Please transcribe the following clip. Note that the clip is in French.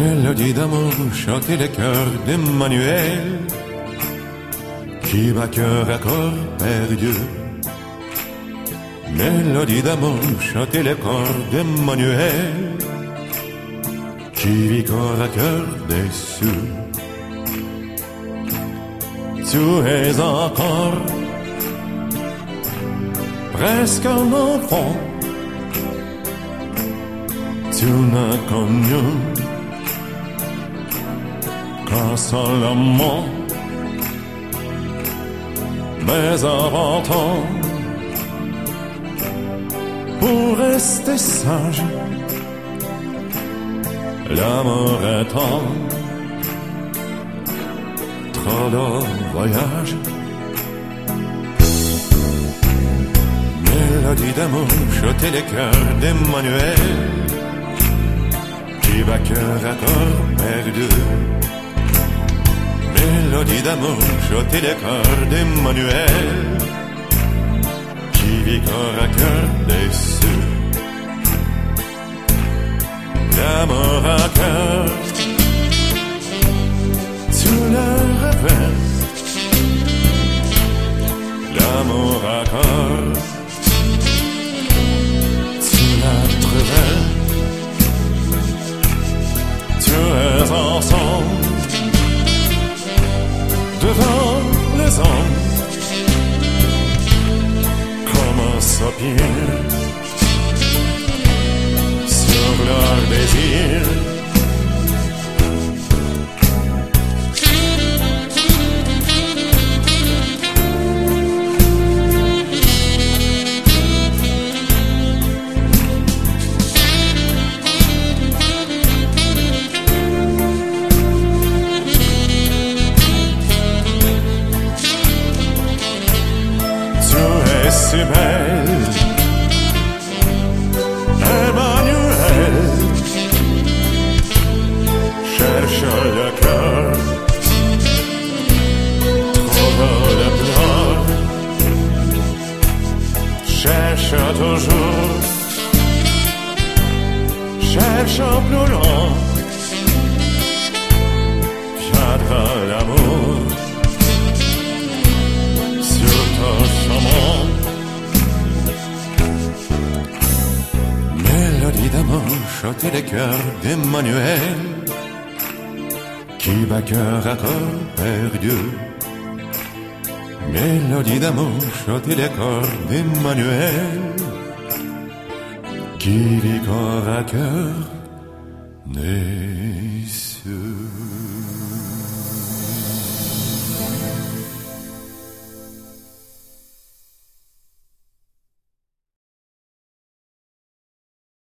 Mélodie d'amour chanter les cœurs d'Emmanuel, qui bat cœur à corps perdu. Mélodie d'amour chanter les corps d'Emmanuel, qui vit corps à cœur déçu. Tu es encore presque un enfant, tu n'as connu qu'un seul amant. Mais avant temps, pour rester sage, l'amour est un trop de voyage. Mélodie d'amour, chanter les cœurs d'Emmanuel, qui bat cœur à corps perdu. Mélodie d'amour, chanter les cœurs d'Emmanuel, qui vit corps à cœur déçu. L'amour à cœur, tu le rêves. L'amour à cœur, tu l'as trouvé. Tu es ensemble devant les hommes, comme un soupir sur leur désir. Si belle, Emmanuel, cherche le cœur, trouve le pleurs, cherche toujours, cherche plus loin, viendra l'amour sur ton chemin. Mélodie d'amour, chanter les cœurs d'Emmanuel, qui bat cœur à corps perdu. Mélodie d'amour, chanter les cœurs d'Emmanuel, qui vit corps à cœur déçu.